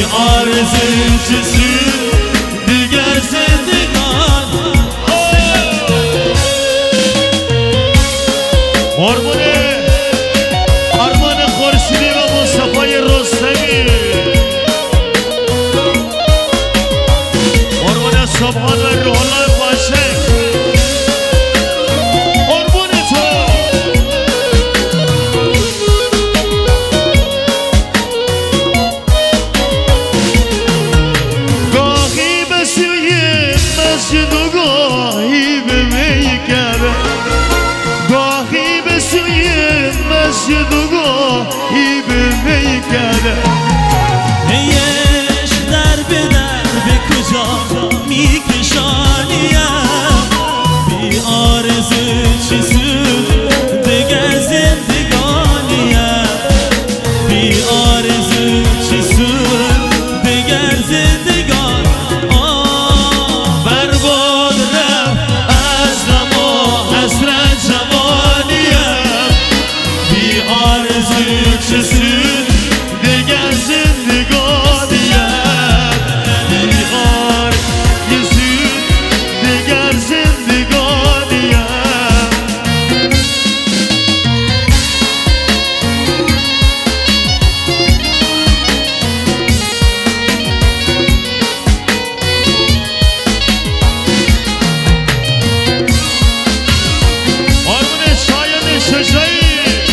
آرزوچیسین دیگر زندگان قربونه آرمان خورشیدی و مصطفی رستمی قربونه سبحان و روح الله باشه قربونه تو گاهی به سوی مسجد و گاهی به میکده گاهی به سوی مسجد و گاهی به میکده هیش در به کجا میکشانیم بی آرزو چی سود دیگر زندگانیم بی آرزو چی سود دیگر زندگان برباد رفت از غم و حسرت جوانیم بی آرزو چه سود دیگر زندگانیم بی آرزو دیگر زندگانیم قربون شایان شجاعی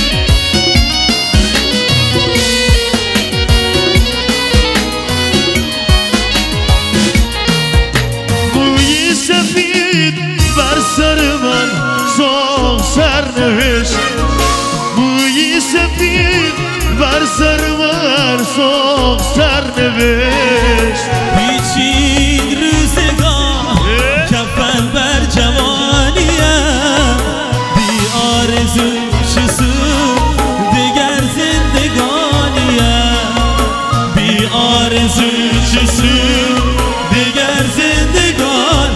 موی سفید بر سر من ساخ سرنوشت موی سفید بر سر من ساخ سرنوشت پیچید روزگار کفن بر جوانیم بی آرزو چه سود دیگر زندگانیم بی آرزو چه سود دیگر زندگان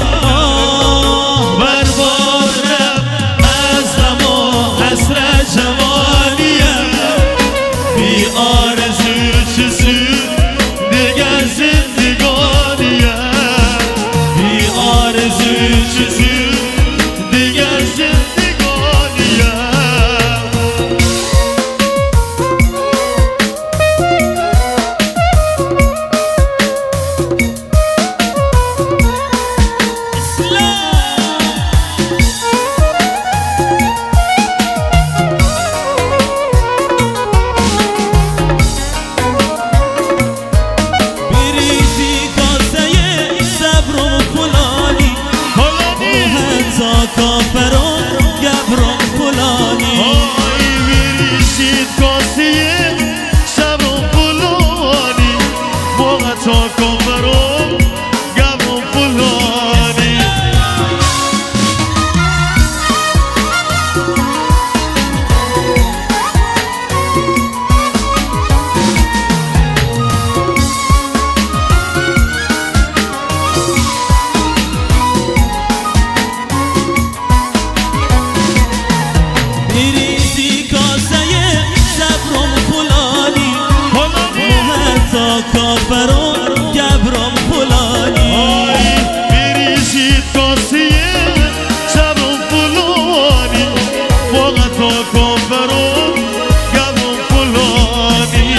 برباد رفت از غم و حسرت جوانیم بی آرزو چه سود دیگر زندگانیم بی آرزو چه سود دیگر زندگانیم بریزی کاسه صبر و فلانی هنزا کافران گبران فلانی آی بریزید کاسه صبر و فلانی موقع تا کافران گبران فلانی بریزی کاسه صبر و فلانی هنزا کافران گبران فلانی آی بریزید کاسه صبر و فلانی موقع تا کافران گبران فلانی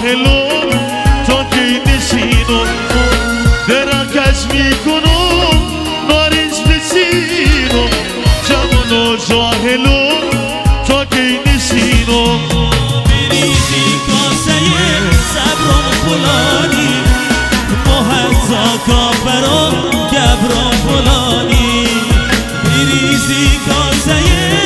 جاهلم تا کی نشینم درکش میکنم نارنج بچینم جوان و جاهلم تا کی نشینم بریزی کاسه صبرم فلانی محضا کافرم گبرم فلانی بریزی کاسه